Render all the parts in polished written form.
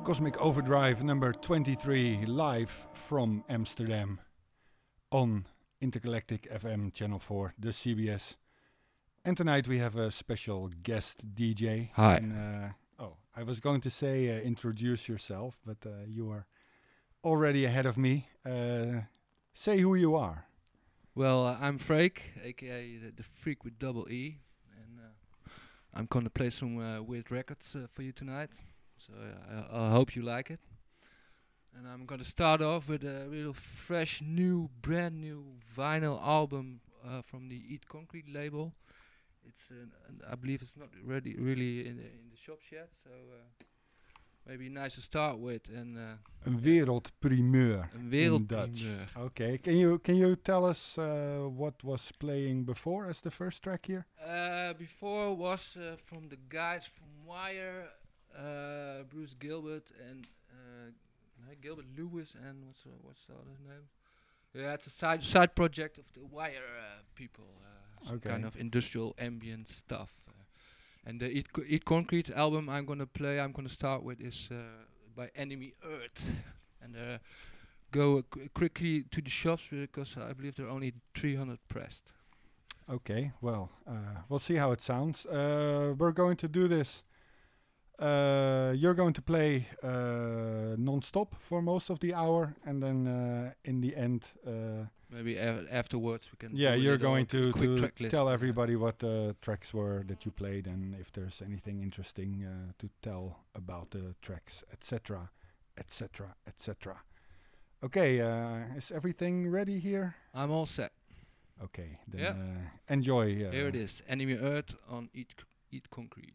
Cosmic Overdrive number 23, live from Amsterdam on Intergalactic FM Channel 4, the CBS. And tonight we have a special guest DJ. Hi. And, I was going to say introduce yourself, but you are already ahead of me. Say who you are. Well, I'm Freek, aka the Freak with double E, and I'm gonna play some weird records for you tonight. So I hope you like it. And I'm gonna start off with a real fresh, brand new vinyl album from the Eat Concrete label. It's I believe it's not really in the shops yet, so maybe nice to start with. And een wereldprimeur. Een wereldprimeur. Okay, can you tell us what was playing before as the first track here? Before was from the guys from Wire, Bruce Gilbert and Gilbert Lewis, and what's the other name? Yeah, it's a side project of the Wire people. Some kind of industrial ambient stuff. And the Eat Concrete album I'm gonna start with is by Enemy Earth. And go quickly to the shops because I believe there are only 300 pressed. Okay, well, we'll see how it sounds. We're going to do this. You're going to play non-stop for most of the hour, and then in the end... maybe afterwards we can... Yeah, you're going to track tell everybody what the tracks were that you played, and if there's anything interesting to tell about the tracks, etc., etc., etc. Okay, is everything ready here? I'm all set. Okay, then enjoy. Here it is, Enemy Earth on Eat Concrete.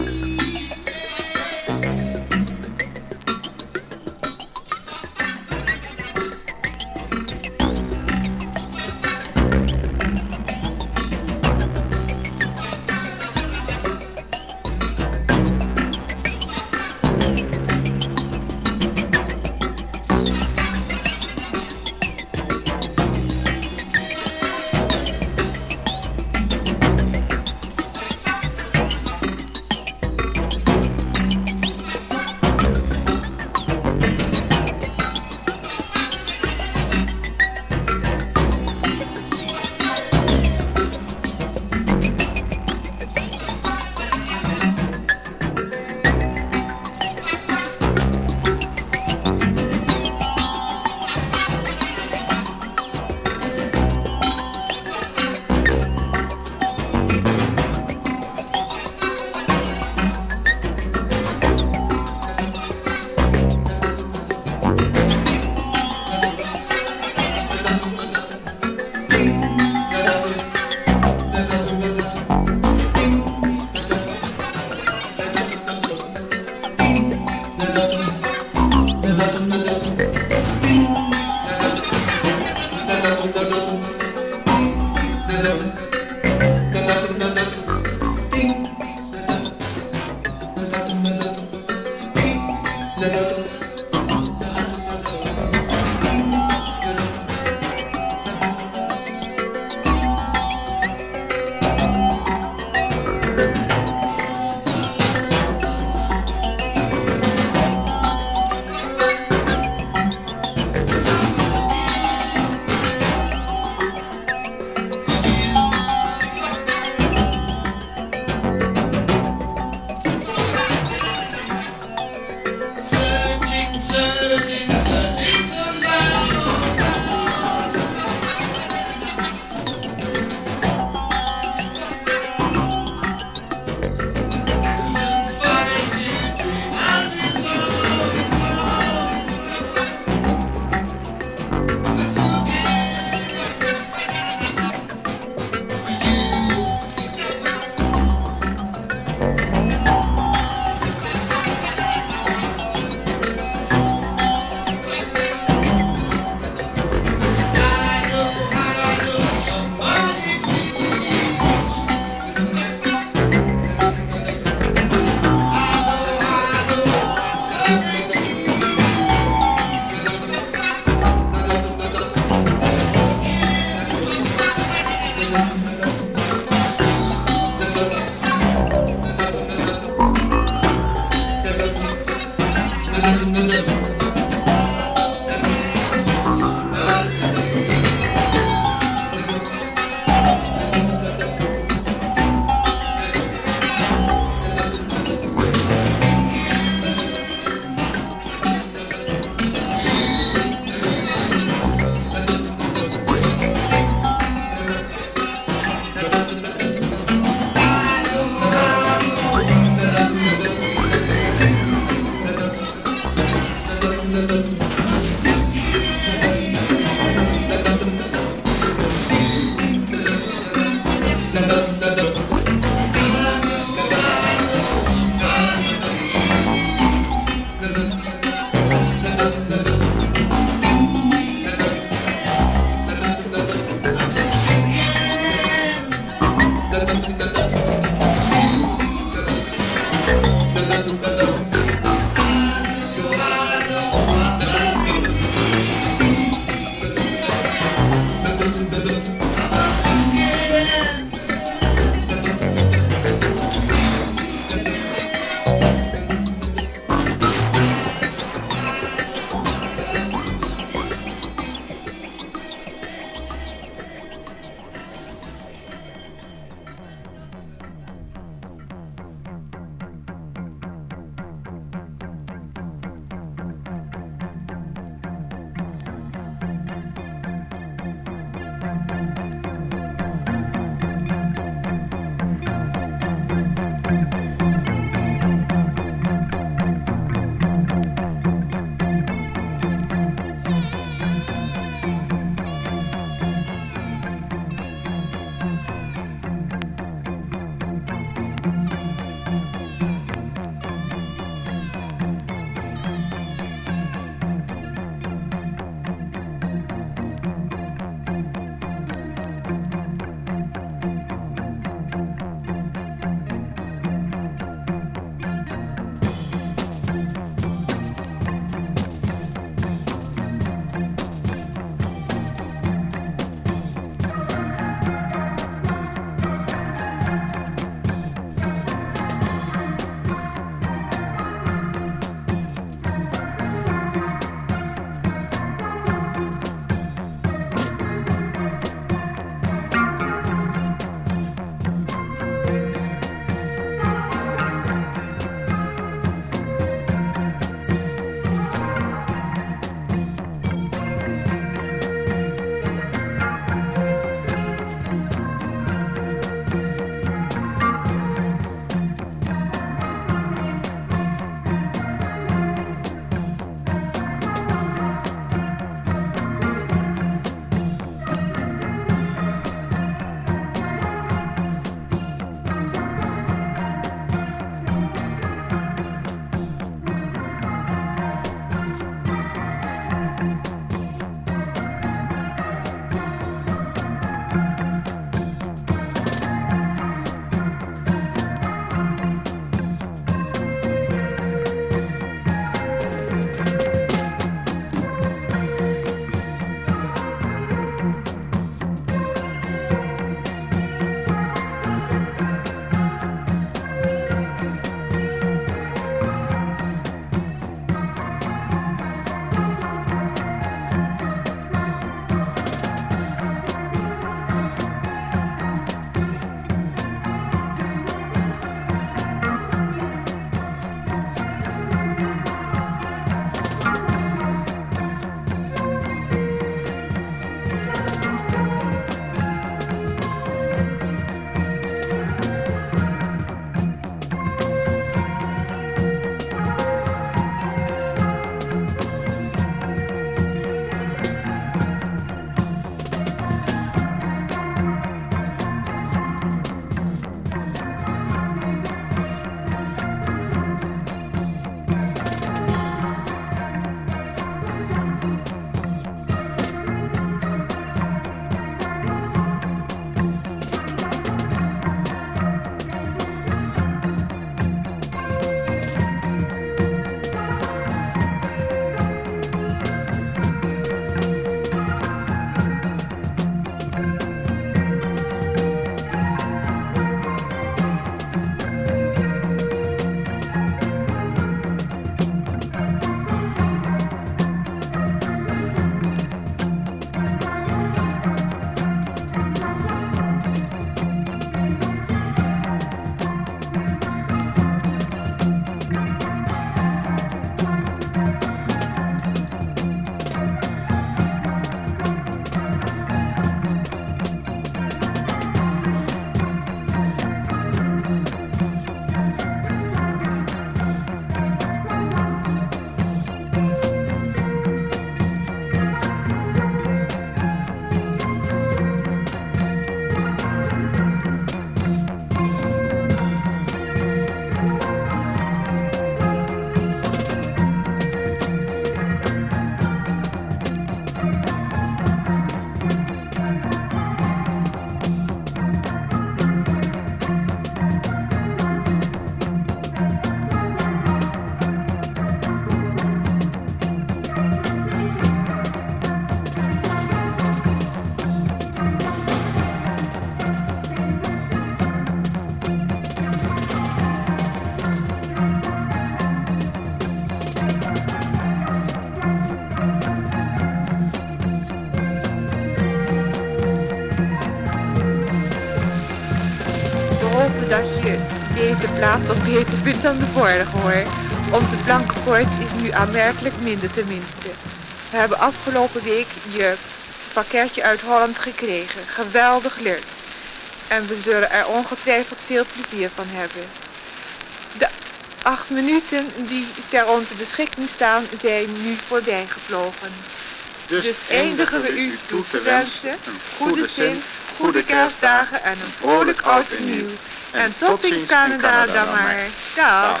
hopen dat je deze plaats wat beter vindt dan de vorige hoor. Onze Blankenpoort is nu aanmerkelijk minder tenminste. We hebben afgelopen week je pakketje uit Holland gekregen. Geweldig leuk. En we zullen er ongetwijfeld veel plezier van hebben. De 8 minuten die ter onze beschikking staan zijn nu voorbij gevlogen. Dus eindigen we u toe te wensen een goede zin, goede kerstdagen en een vrolijk oud en nieuw. En tot ziens Canada dan maar. Dag.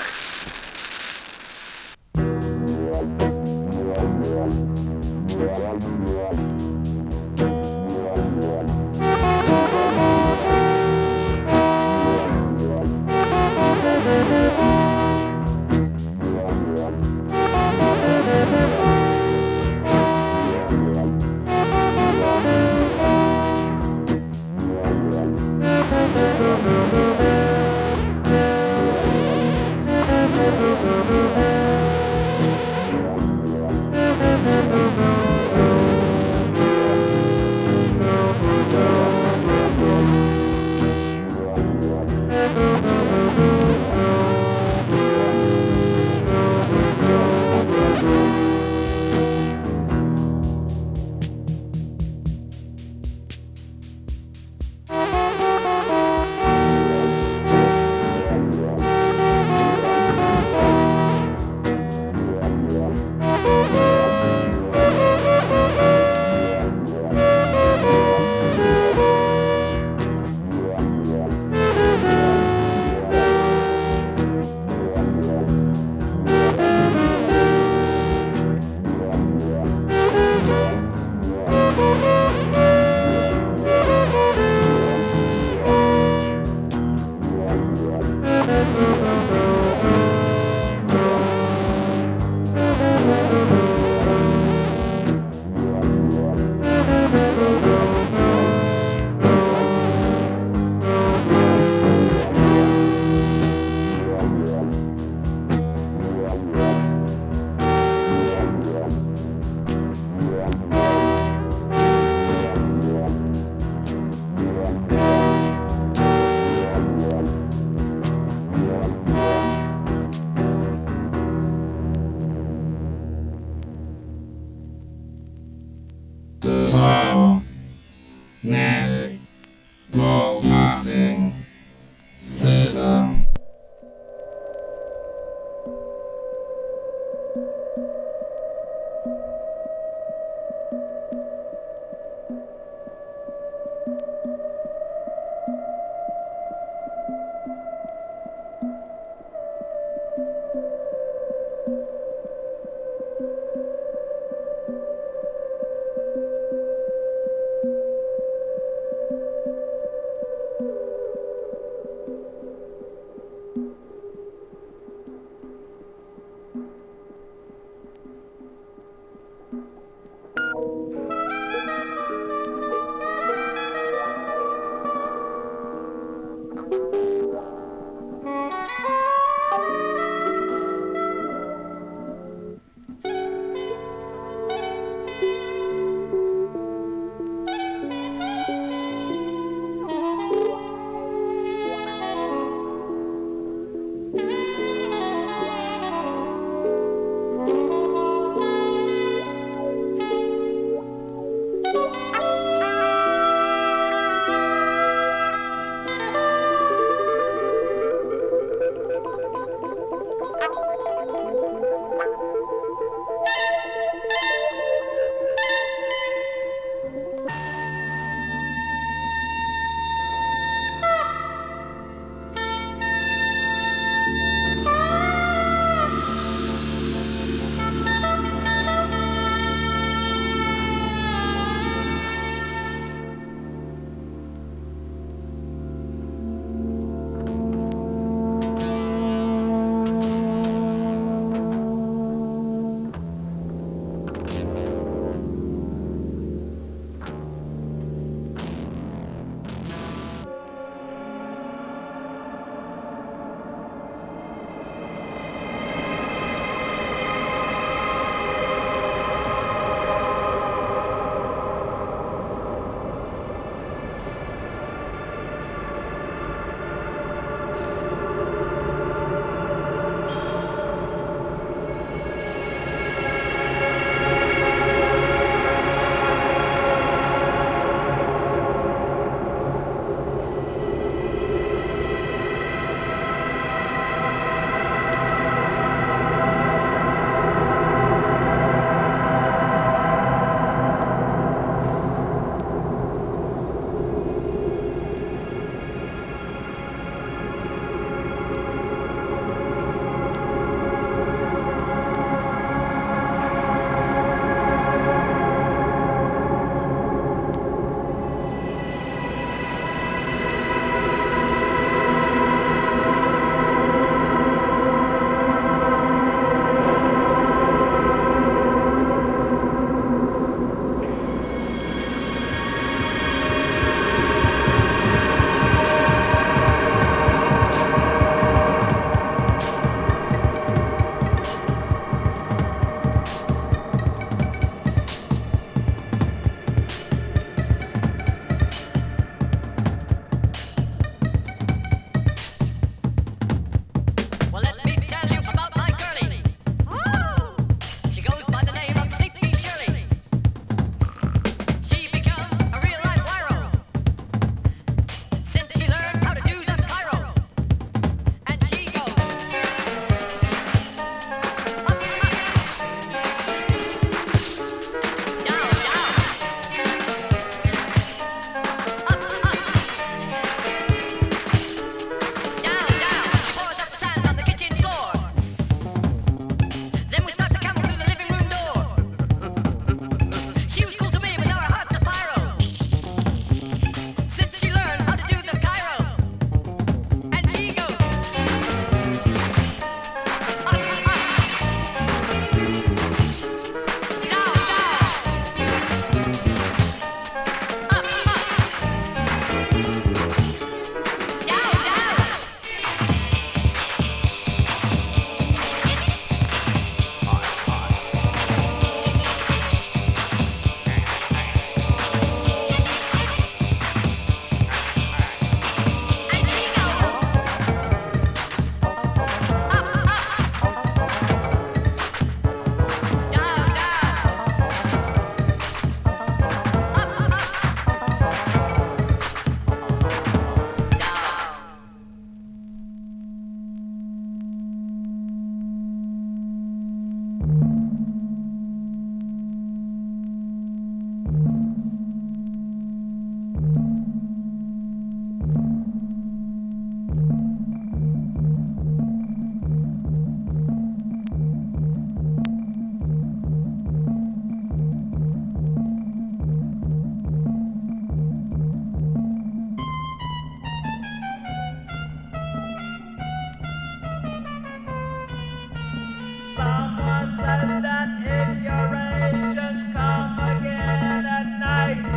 said that if your agents come again at night,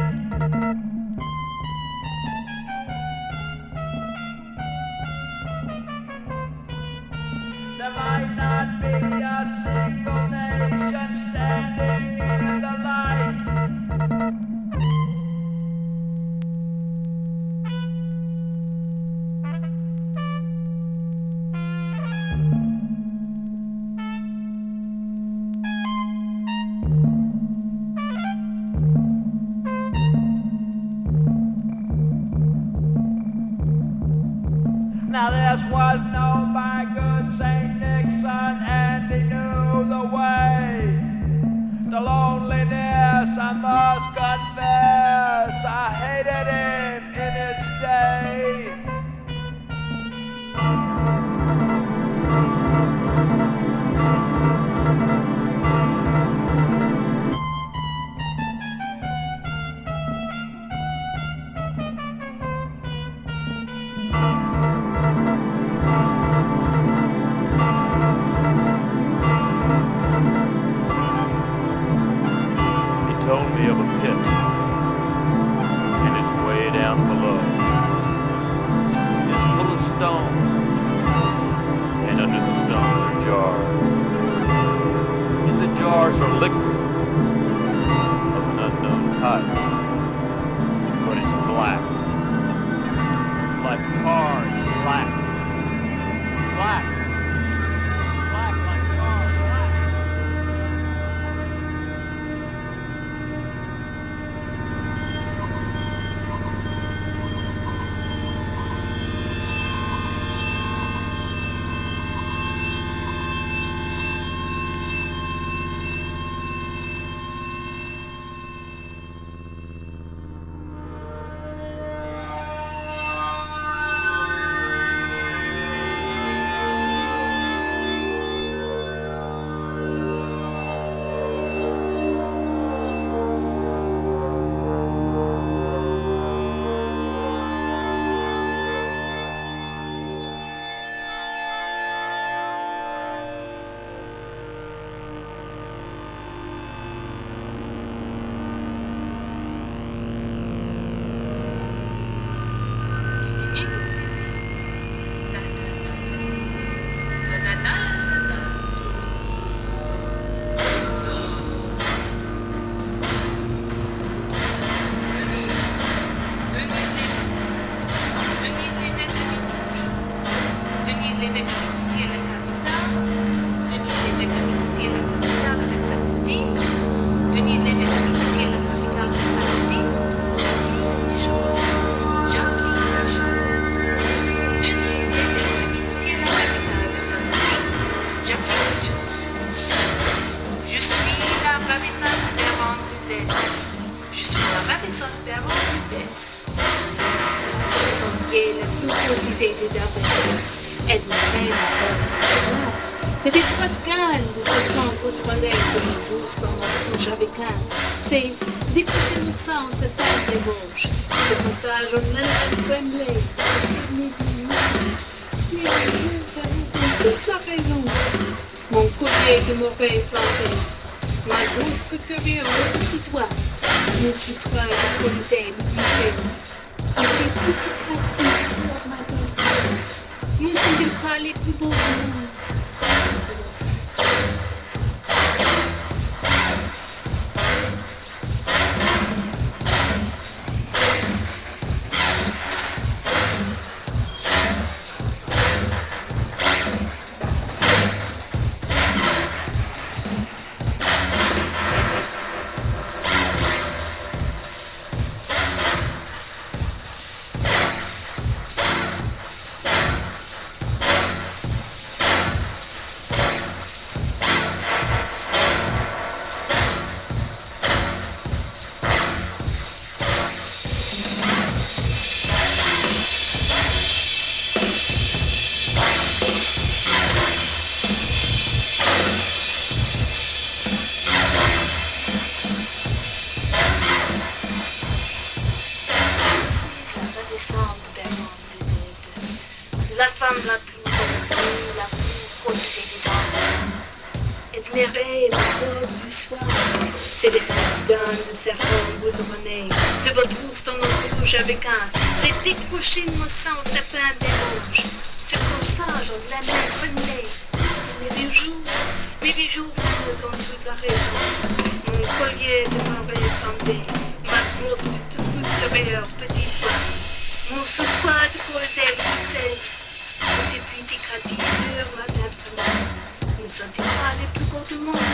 there might not be a single nation standing in the light. Now this was known by good St. Nixon, and he knew the way to loneliness. I must confess, I hated him in his day. Told me of a pit, and it's way down below. It's full of stones, and under the stones are jars. In the jars are liquid of an unknown type, but it's black. Like tar, it's black. Black. Black like tar, black. C'était extravagant de se prendre votre modèle sur une bouche dans notre bouche avec un. C'est décrocher le sang, cette terre débauche. Ce passage au Leonard Tremblay. Mais je t'avoue toute la raison. Mon collier de m'aurait planté. Ma douce couturière de citoyen. Mon citoyen de qualité de duchesse. J'ai fait toute pratique sur ma tête. Ne sont-ils pas les plus beaux du monde? merveille, ma robe du soir. C'est des triptydones de serpents goudronnés. Se retrouve ton nom rouge avec un. C'est décroché de mon sang au sapin dérange. Ce corsage en la main prenée. Mes bijoux volent dans toute la région. Mon collier de marée trempé. Ma grosse de tout couturière, petit doigt. Mon souffle de poésie française. Mon circuit écratiseur, ma lèvre. Ne sont-ils pas les plus beaux du monde?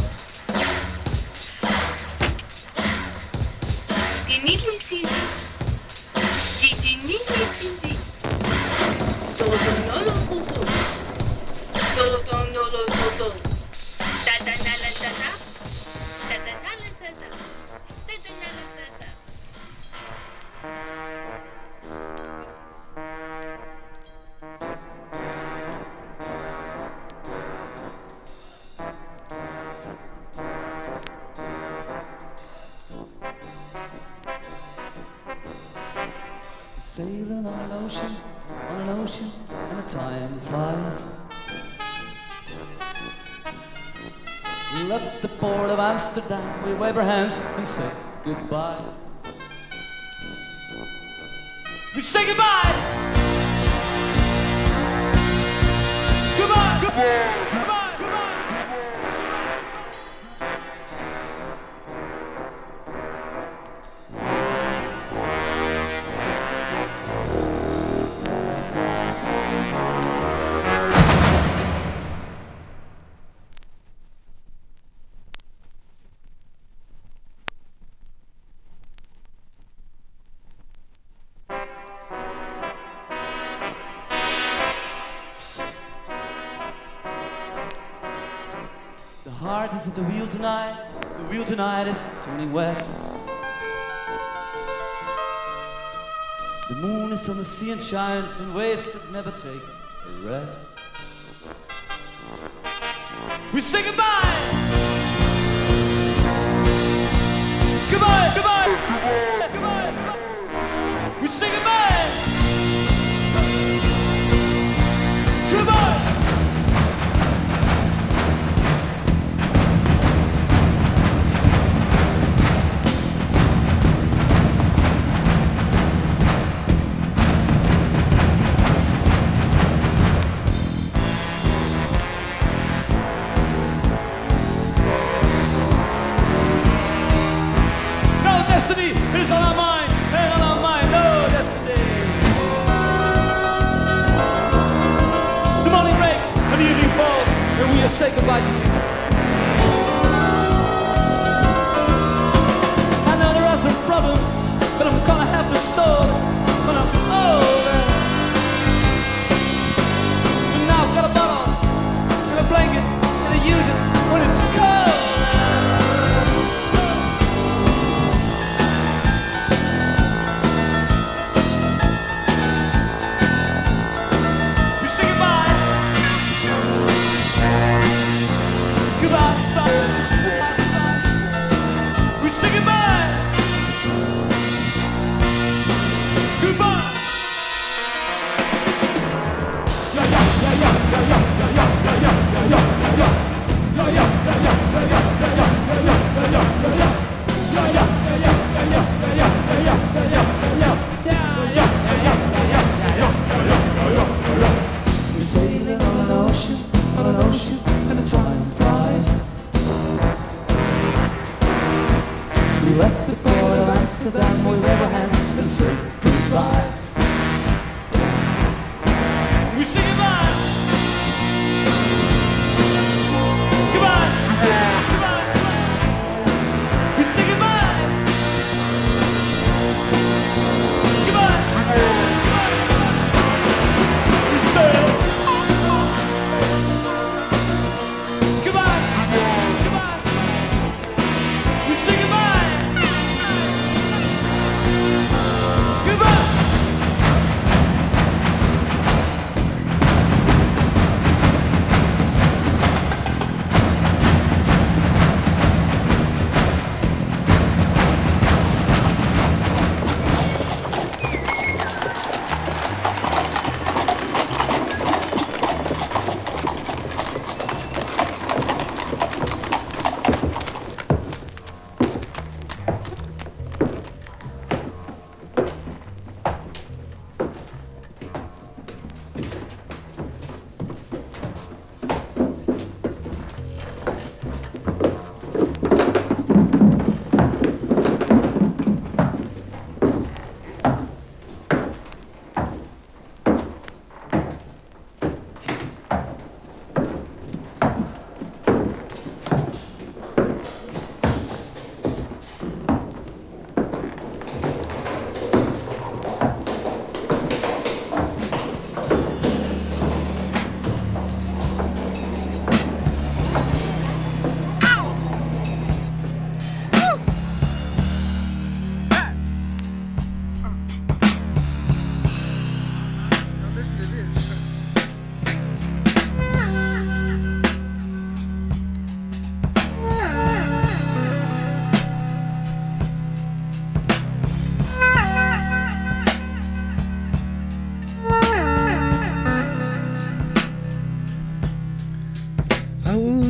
Dinili Sisi. Dinili Sisi. Todo no lo puso. Todo no lo puso. Tata nala tata. Tata nala tata. Tata nala tata. Sailing on an ocean, and the time flies. We left the port of Amsterdam, we wave our hands and say goodbye. We say goodbye! Goodbye! Goodbye! Goodbye! The heart is at the wheel tonight. The wheel tonight is turning west. The moon is on the sea and shines in waves that never take a rest. We say goodbye. Goodbye. Goodbye. Goodbye. We say goodbye. Goodbye. Destiny is on our mind, and on our mind, no destiny. The morning breaks and the evening falls, and we say goodbye to you. I know there are some problems, but I'm gonna have to solve when I'm older. But now I've got a bottle and a blanket, and I use it when it's cold.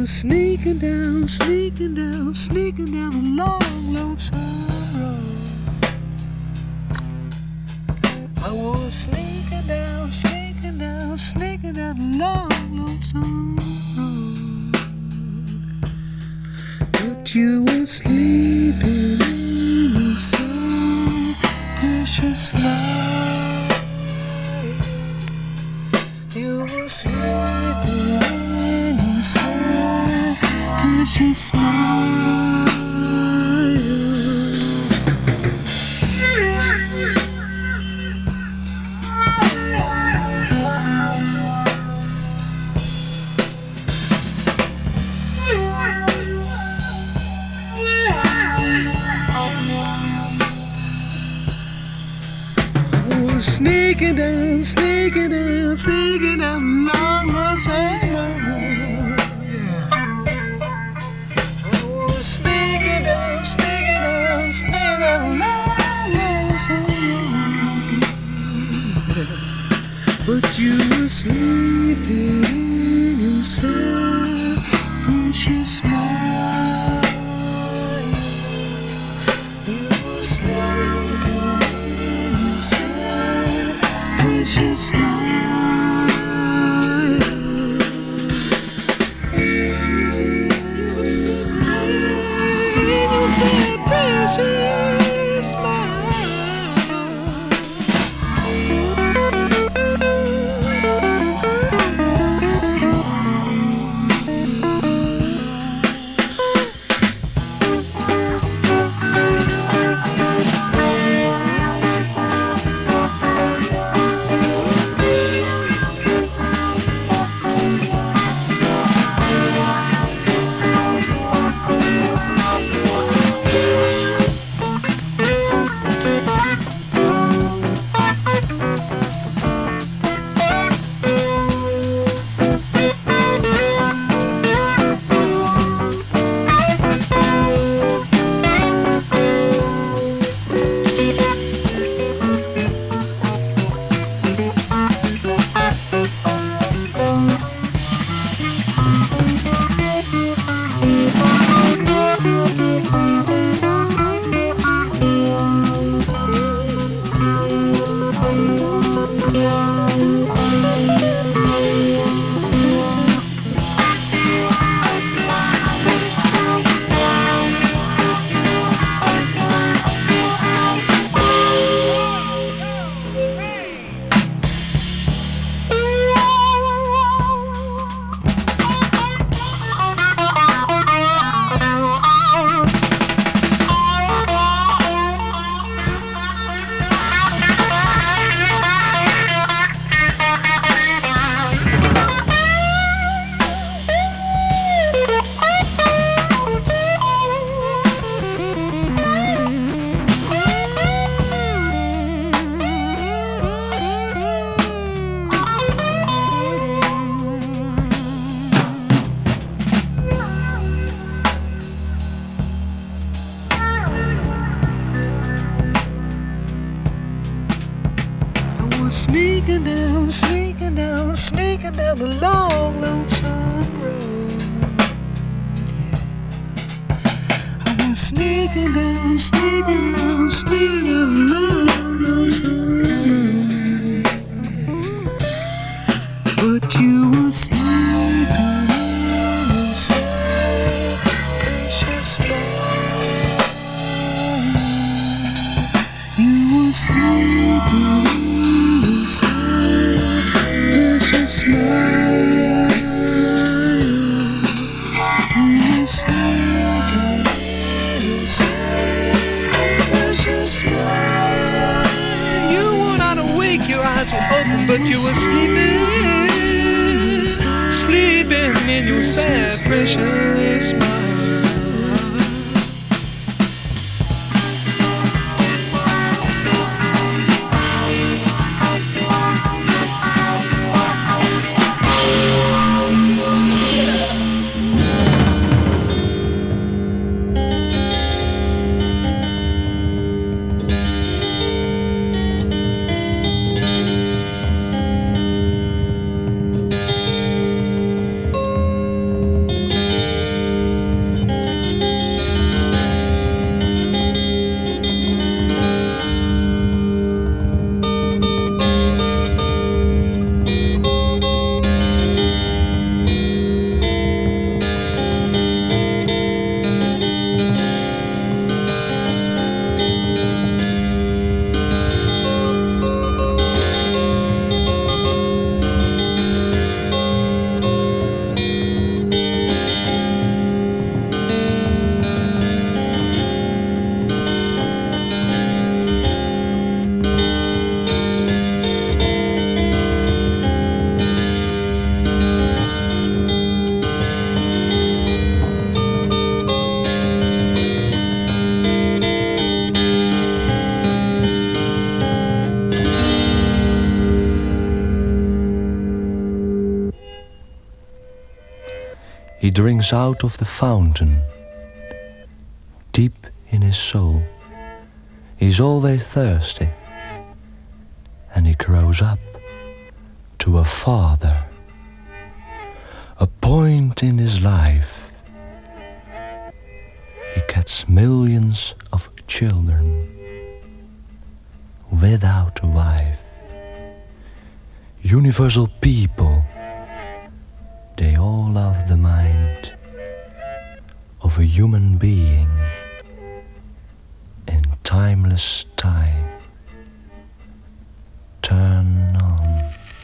was sneaking down, sneaking down, sneaking down the long, lonesome road. I was sneaking down, sneaking down, sneaking down the long, lonesome road. But you were sleeping in your soft, precious smile. You were sleeping in your soft, precious smile. Sneaking down, sneaking down, sneaking down, long, long time. Yeah. I was sneaking down, sneaking down, sneaking down, long, long time. But you were sleeping in your soft, precious smile. You were sleeping in your soft, precious smile. You were sleeping in your soft, precious smile. Sneaking down, sneaking down, sneaking down the long, lonesome road. Yeah. I was sneaking down, sneaking down, sneaking down the long, lonesome road. But you were sleeping in your soft, precious smile. You were sleeping in your soft, precious smile. You were sleeping in your soft, precious smile. You were not awake, your eyes were open, but you were sleeping, sleeping in your sad, precious smile. He drinks out of the fountain, deep in his soul. He's always thirsty, and he grows up to a father, a point in his life. He gets millions of children without a wife. Universal people, they all love the mind of a human being in timeless time. Turn on.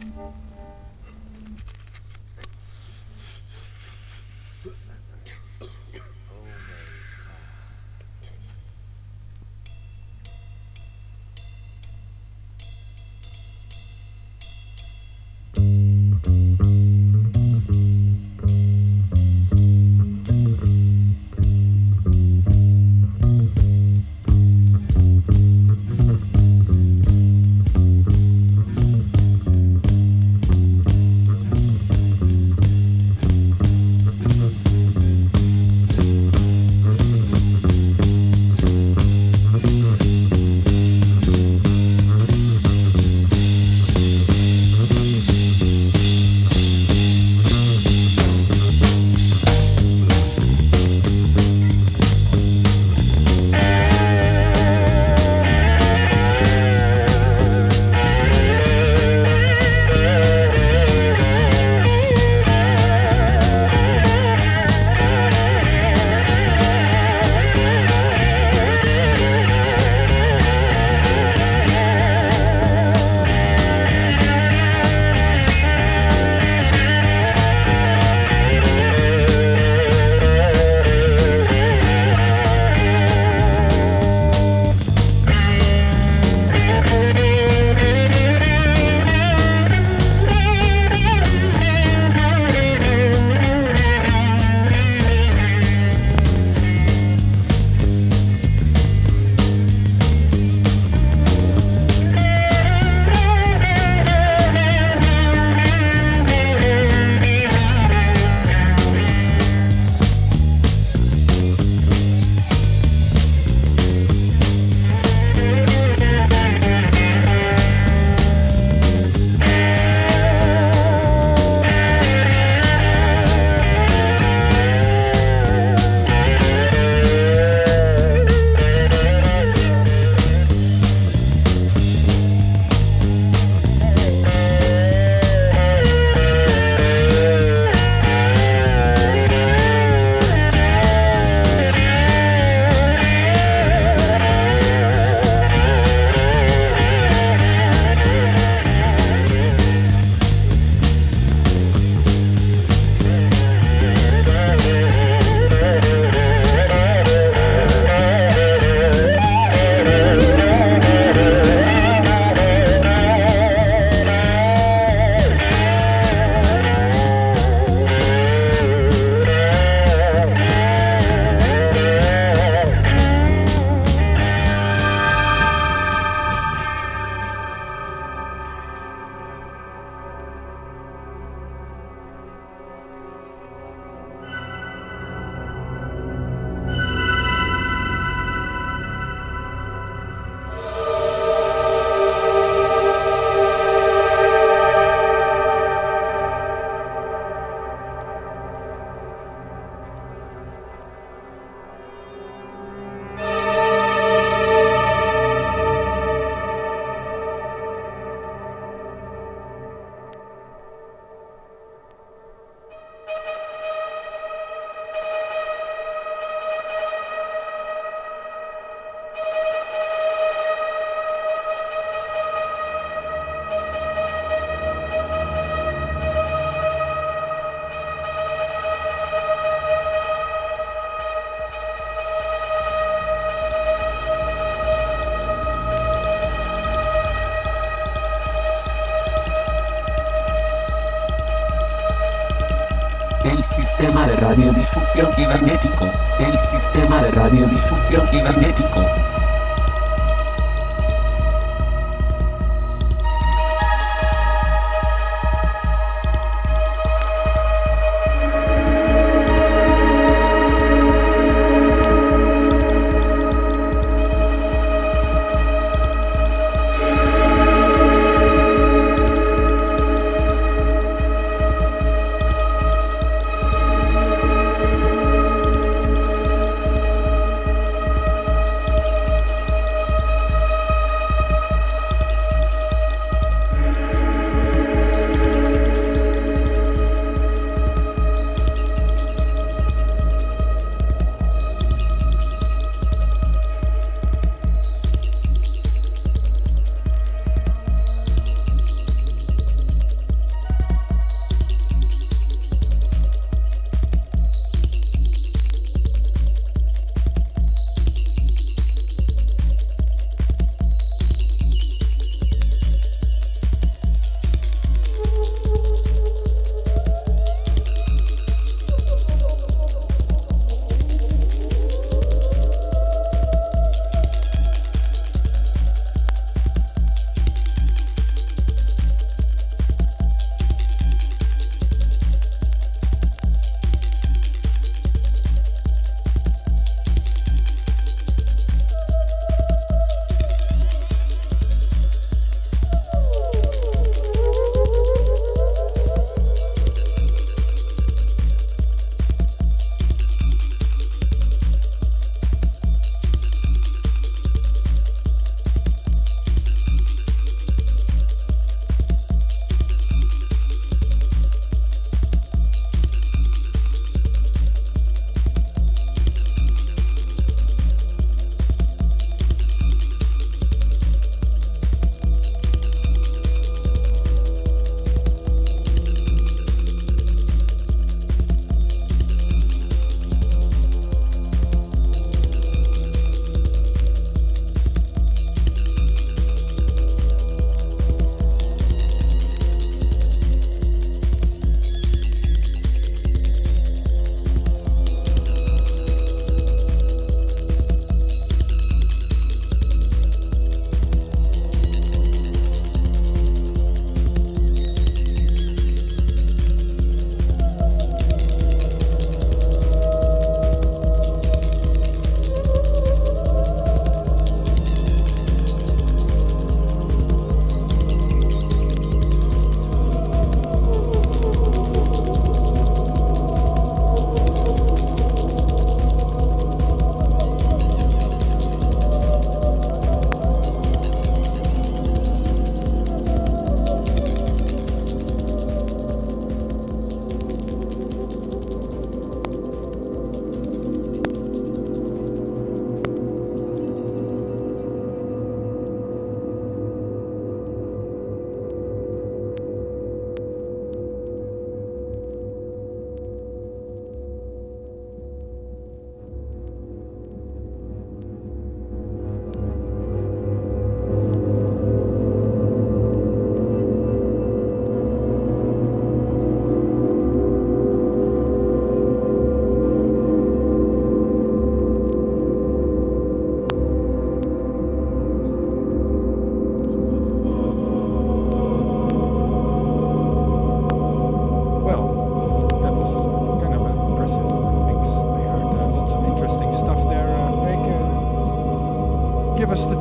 El sistema de radiodifusión cibernético. El sistema de radiodifusión cibernético.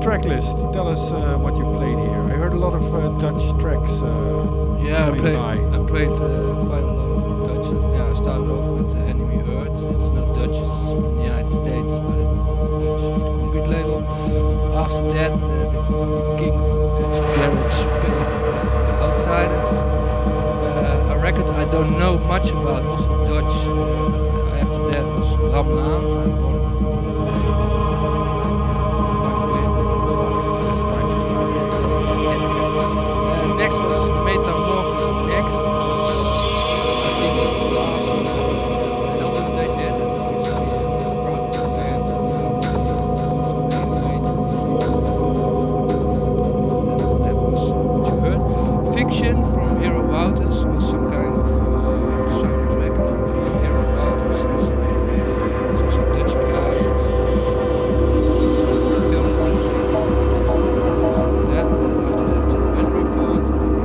track list. Tell us what you played here. I heard a lot of Dutch tracks Yeah, coming by. I played quite a lot of Dutch stuff. Yeah, I started off with Enemy Earth. It's not Dutch, it's from the United States, but it's a Dutch concrete label. After that, the kings of Dutch garage space, the Outsiders. A record I don't know much about, also Dutch. After that was Bram Laan. I bought it. Next was Metamorphosis Next. I think it's the last album they did. And it used to be a rock band, and now they put some 808s and synths. That was what you heard. Fiction from Hero Wouters was some kind of soundtrack LP. Hero Wouters is also a Dutch guy. It's film music. After that, Weather Report.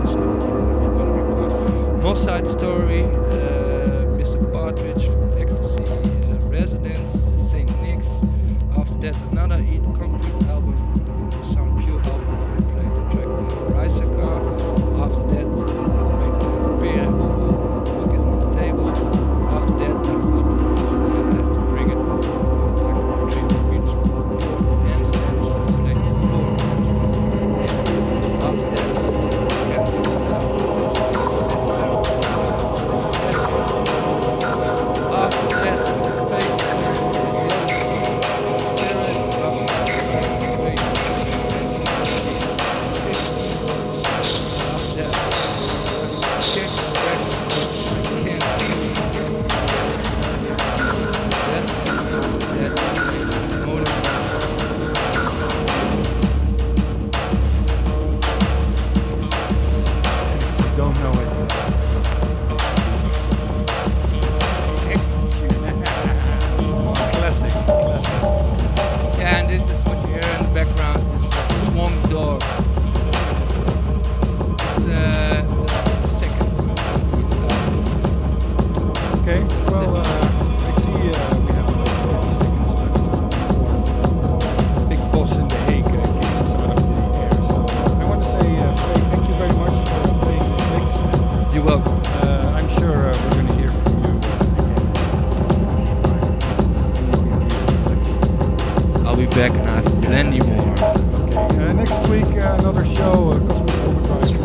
Mossad Story, Mr. Partridge from Ecstasy, Residence, St. Nick's. After that, another Eat Concrete album from the Sound Pure album. I played the track by Risacar. After that, I played Beer, Book is on the Table. After that, I have to bring it like 3 meters from the port of Amsterdam, so I played the port. After that, Don't know it. Classic. yeah, and this is what you hear in the background is Swamp Dog. It's the second album. Okay, well, I see we have 30 seconds left before Big Boss in The Hague kicks us out of the air. So I want to say, Frey, thank you very much for playing this mix. You're welcome. I'm sure we're going to hear from you again. I'll be back and I have plenty more. Okay, next week another show, Cosmic Overdrive.